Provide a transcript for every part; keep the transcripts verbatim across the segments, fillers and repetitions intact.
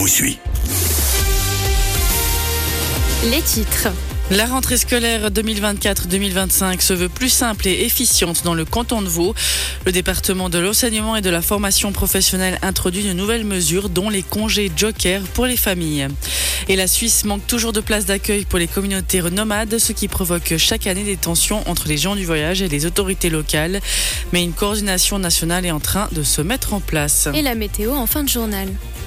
vous suit. Les titres. La rentrée scolaire deux mille vingt-quatre deux mille vingt-cinq se veut plus simple et efficiente dans le canton de Vaud. Le département de l'enseignement et de la formation professionnelle introduit de nouvelles mesures, dont les congés joker pour les familles. Et la Suisse manque toujours de places d'accueil pour les communautés nomades, ce qui provoque chaque année des tensions entre les gens du voyage et les autorités locales. Mais une coordination nationale est en train de se mettre en place. Et la météo en fin de journal.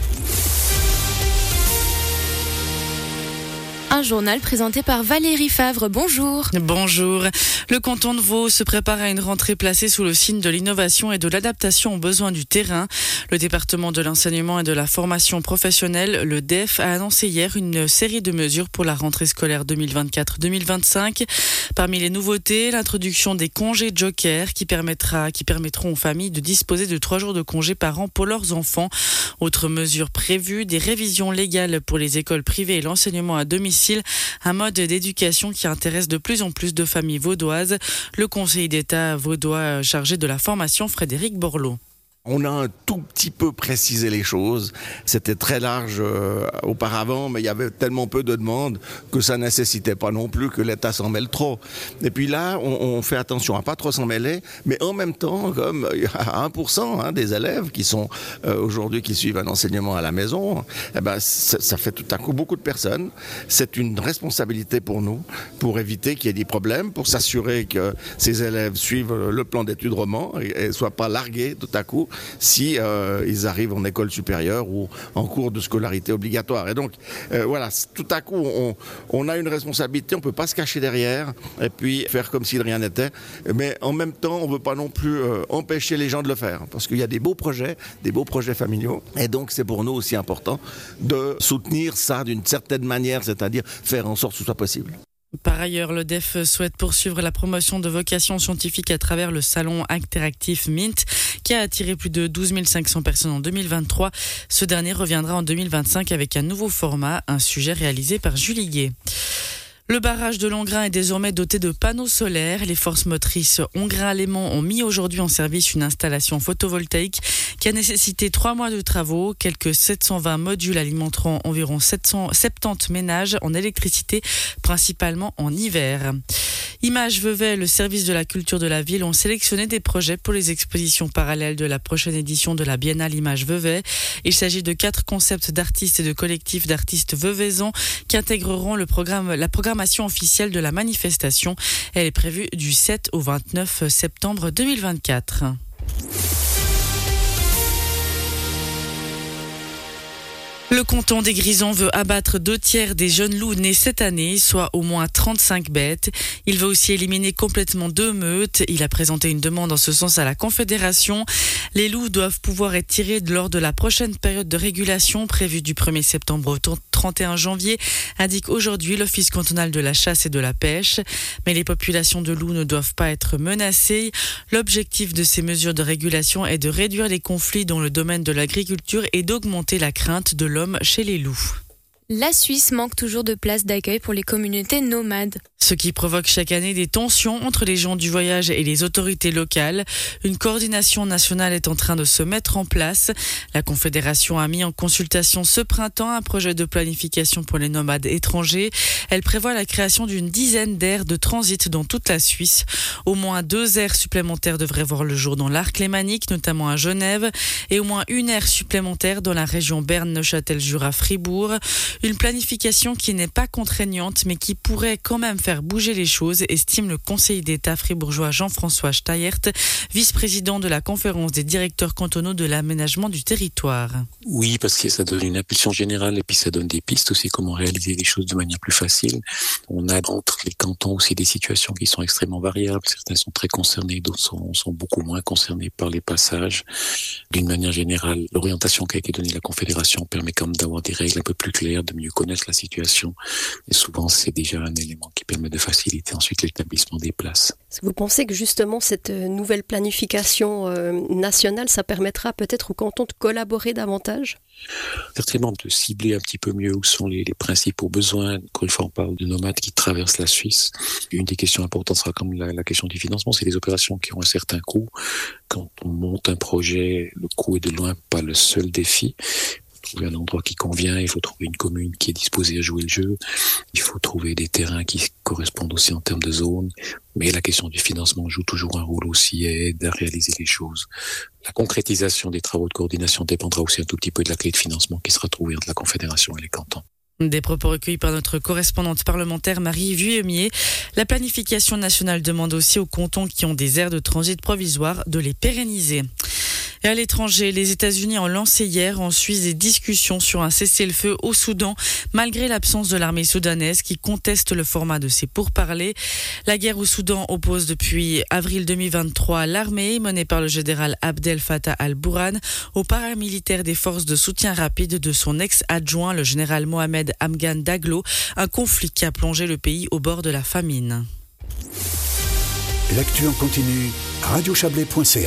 Un journal présenté par Valérie Favre. Bonjour. Bonjour. Le canton de Vaud se prépare à une rentrée placée sous le signe de l'innovation et de l'adaptation aux besoins du terrain. Le département de l'enseignement et de la formation professionnelle, le D E F, a annoncé hier une série de mesures pour la rentrée scolaire deux mille vingt-quatre deux mille vingt-cinq. Parmi les nouveautés, l'introduction des congés joker qui permettra, qui permettront aux familles de disposer de trois jours de congés par an pour leurs enfants. Autres mesures prévues, des révisions légales pour les écoles privées et l'enseignement à domicile. Un mode d'éducation qui intéresse de plus en plus de familles vaudoises. Le conseiller d'État vaudois chargé de la formation, Frédéric Borloo. On a un tout petit peu précisé les choses. C'était très large euh, auparavant, mais il y avait tellement peu de demandes que ça nécessitait pas non plus que l'État s'en mêle trop. Et puis là, on, on fait attention à pas trop s'en mêler, mais en même temps, comme il y a un pour cent hein, des élèves qui sont euh, aujourd'hui qui suivent un enseignement à la maison, eh ben ça, ça fait tout à coup beaucoup de personnes. C'est une responsabilité pour nous, pour éviter qu'il y ait des problèmes, pour s'assurer que ces élèves suivent le plan d'études roman et, et soient pas largués tout à coup si euh, ils arrivent en école supérieure ou en cours de scolarité obligatoire. Et donc, euh, voilà, tout à coup, on, on a une responsabilité, on peut pas se cacher derrière et puis faire comme si de rien n'était. Mais en même temps, on veut pas non plus euh, empêcher les gens de le faire, parce qu'il y a des beaux projets, des beaux projets familiaux. Et donc, c'est pour nous aussi important de soutenir ça d'une certaine manière, c'est-à-dire faire en sorte que ce soit possible. Par ailleurs, le D E F souhaite poursuivre la promotion de vocations scientifiques à travers le salon interactif Mint, qui a attiré plus de douze mille cinq cents personnes en deux mille vingt-trois. Ce dernier reviendra en deux mille vingt-cinq avec un nouveau format, un sujet réalisé par Julie Gué. Le barrage de Longrain est désormais doté de panneaux solaires. Les forces motrices Ongrain-Léman ont mis aujourd'hui en service une installation photovoltaïque qui a nécessité trois mois de travaux. Quelques sept cent vingt modules alimenteront environ sept cent soixante-dix ménages en électricité, principalement en hiver. Images Vevey, le service de la culture de la ville, ont sélectionné des projets pour les expositions parallèles de la prochaine édition de la Biennale Images Vevey. Il s'agit de quatre concepts d'artistes et de collectifs d'artistes veuvaisans qui intégreront le programme, la programmation officielle de la manifestation. Elle est prévue du sept au vingt-neuf septembre deux mille vingt-quatre. Le canton des Grisons veut abattre deux tiers des jeunes loups nés cette année, soit au moins trente-cinq bêtes. Il veut aussi éliminer complètement deux meutes. Il a présenté une demande en ce sens à la Confédération. Les loups doivent pouvoir être tirés lors de la prochaine période de régulation prévue du premier septembre au trente et un janvier, indique aujourd'hui l'Office cantonal de la chasse et de la pêche. Mais les populations de loups ne doivent pas être menacées. L'objectif de ces mesures de régulation est de réduire les conflits dans le domaine de l'agriculture et d'augmenter la crainte de l'homme chez les loups. La Suisse manque toujours de places d'accueil pour les communautés nomades. Ce qui provoque chaque année des tensions entre les gens du voyage et les autorités locales. Une coordination nationale est en train de se mettre en place. La Confédération a mis en consultation ce printemps un projet de planification pour les nomades étrangers. Elle prévoit la création d'une dizaine d'aires de transit dans toute la Suisse. Au moins deux aires supplémentaires devraient voir le jour dans l'arc lémanique, notamment à Genève, et au moins une aire supplémentaire dans la région Berne, Neuchâtel, Jura, Fribourg. Une planification qui n'est pas contraignante, mais qui pourrait quand même faire bouger les choses, estime le conseiller d'État fribourgeois Jean-François Steyert, vice-président de la conférence des directeurs cantonaux de l'aménagement du territoire. Oui, parce que ça donne une impulsion générale et puis ça donne des pistes aussi comment réaliser les choses de manière plus facile. On a entre les cantons aussi des situations qui sont extrêmement variables. Certains sont très concernés, d'autres sont, sont beaucoup moins concernés par les passages. D'une manière générale, l'orientation qui a été donnée à la Confédération permet quand même d'avoir des règles un peu plus claires, de mieux connaître la situation. Et souvent, c'est déjà un élément qui permet de faciliter ensuite l'établissement des places. Est-ce que vous pensez que justement cette nouvelle planification euh, nationale, ça permettra peut-être au canton de collaborer davantage ? Certainement de cibler un petit peu mieux où sont les, les principaux besoins. Encore une fois, on parle de nomades qui traversent la Suisse. Une des questions importantes sera comme la, la question du financement. C'est des opérations qui ont un certain coût. Quand on monte un projet, le coût est de loin pas le seul défi. trouver un endroit qui convient, il faut trouver une commune qui est disposée à jouer le jeu, il faut trouver des terrains qui correspondent aussi en termes de zone, mais la question du financement joue toujours un rôle aussi et aide à réaliser les choses. La concrétisation des travaux de coordination dépendra aussi un tout petit peu de la clé de financement qui sera trouvée entre la Confédération et les cantons. Des propos recueillis par notre correspondante parlementaire Marie Vuillemier. La planification nationale demande aussi aux cantons qui ont des aires de transit provisoires de les pérenniser. Et à l'étranger, les États-Unis ont lancé hier en Suisse des discussions sur un cessez-le-feu au Soudan, malgré l'absence de l'armée soudanaise qui conteste le format de ces pourparlers. La guerre au Soudan oppose depuis avril deux mille vingt-trois l'armée, menée par le général Abdel Fattah al-Burhan, aux paramilitaires des forces de soutien rapide de son ex-adjoint, le général Mohamed Hamdan Daglo, un conflit qui a plongé le pays au bord de la famine. L'actu en continu, radio chablais point c a.